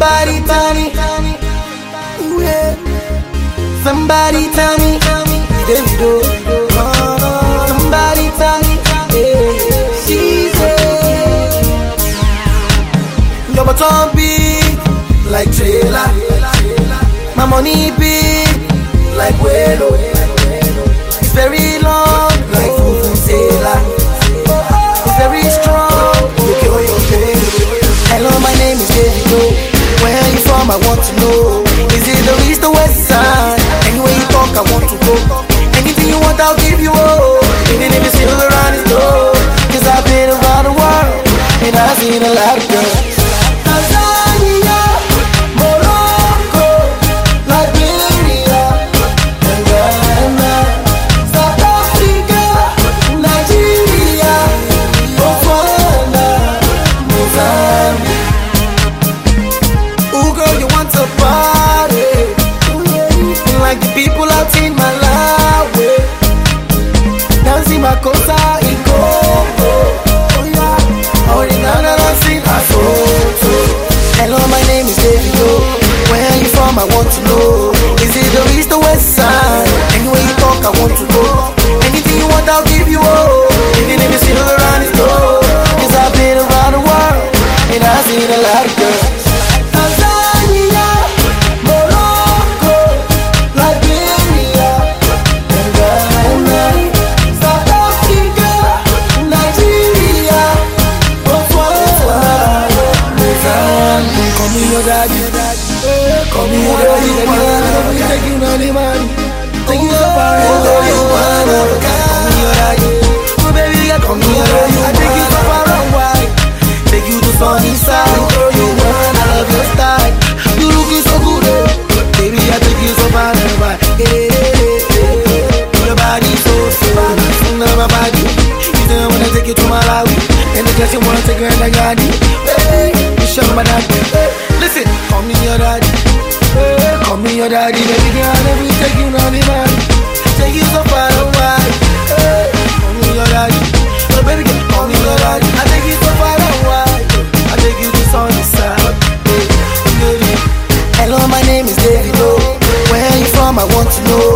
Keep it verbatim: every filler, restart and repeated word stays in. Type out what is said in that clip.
Somebody tell me, ooh, yeah. Somebody tell me, Davido. Somebody tell me, yeah. She's it. Your bottom big like trailer. My money big like Welo. It's very long like Vuvuzela. It's very strong. Hello, my name is Davido. Where are you from? I want to know. Is it the east or west side? Anywhere you talk, I want to go. Anything you want, I'll give you all. Even if it's still around the door. Cause I've been around the world and I've seen a lot of girls. Tanzania, Morocco, Liberia, and Ghana, South Africa, Nigeria, Botswana, Mozambique. Ooh, girl, you want to party? Like the people out in Malawi, dancing Makosa in Congo. Oh yeah, oh yeah, dancing Asoto. Hello, my name is Davido. Where are you from? I want to know. Is it the east or west side? Anywhere you talk, I want to go. Anything you want, I'll give you all. Even if it's still around the door. Cause I've been around the world and I've seen a lot of girls. Daddy, call me your daddy, let me take you on the money. Take you so far, oh, you wanna call me your daddy. Oh baby, call me your daddy. I take you so far away, take you to sunny side. Oh, you wanna love your style. You looking so good, eh? Baby, I take you so far away. Hey, hey, hey, your body so far, my body. You say I wanna take you to Malawi, and the girls you wanna take her in the garden. Hey, you show my daddy. Listen, call me your daddy. Hey, call me your daddy, baby girl. Let me take you on the money. Take you so far away. Hey, call me your daddy. Oh, baby girl, call me your daddy. I take you so far away. I take you to sunny side. Hey, hello, my name is Davido. Where are you from? I want to know.